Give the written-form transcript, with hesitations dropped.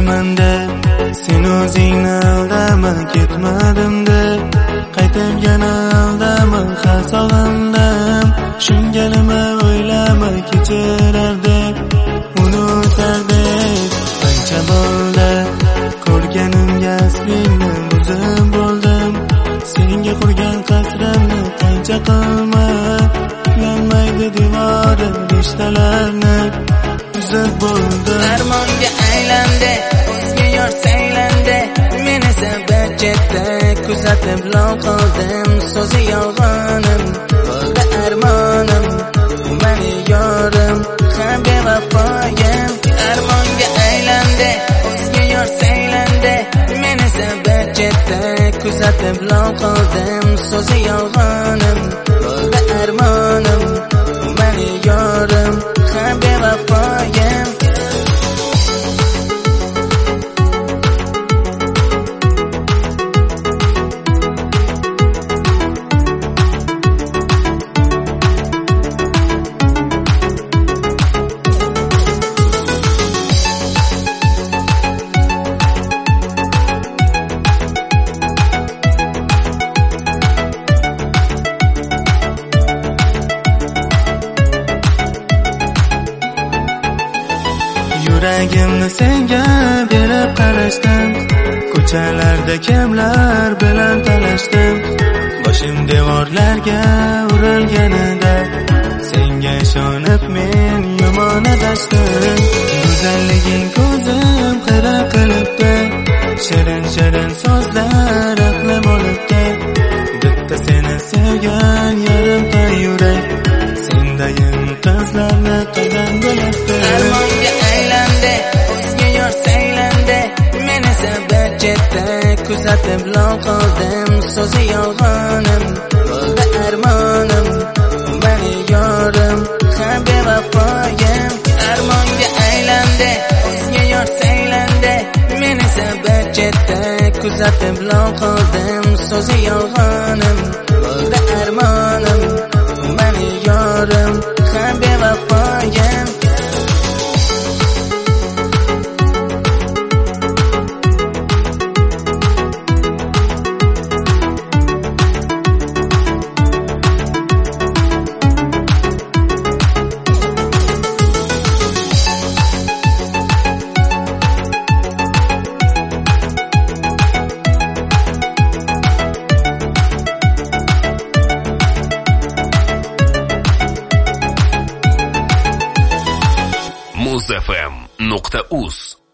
ketaman-da, sen o'zingni aldama, ketmadim-da, qaytib yana aldama, ha sog'indim. Shunga nima o'ylama, kechirardik, unutardik. Ancha bo'ldi ko'rganimga aslingni buzib bo'ldim. Senga qurgan qasrimni qancha qilma, tiklanmaydi devorim, rishtalarni buzib bo'ldim. Armonga aylandi, o'zga yor saylandi, men esa bir chetda kuzatib lol qoldim. So'zi yolg'onim bo'ldi armonim, meni yorim ha bevafoyim. Armonga aylandi, o'zga yor saylandi, men esa bir chetda kuzatib lol qoldim. So'zi yolg'onim bo'ldi armonim, meni yorim ha bevafoyim. Yuragimni senga berib qarashdim, ko'chalarda kimlar bilan talashdim. Boshim devorlarga urilganida, senga ishonib men yomon adashdim. Go'zalliging ko'zim xira qilibdi, shirin-shirin so'zlar aqlim olibdi. Bitta seni sevgan yarimta yurak, sendayin qizlarni qilgan bo'libdi. Armonga aylandi, o'zga yor saylandi, men esa bir chetda kuzatib lol qoldim. So'zi yolg'onim bo'ldi armonim, meni yorim ha bevafoyim. Armonga aylandi, o'zga yor saylandi, men esa bir chetda kuzatib lol qoldim. So'zi yolg'onim bo'ldi armonim, meni yorim ha bevafoyim. muzfm.uz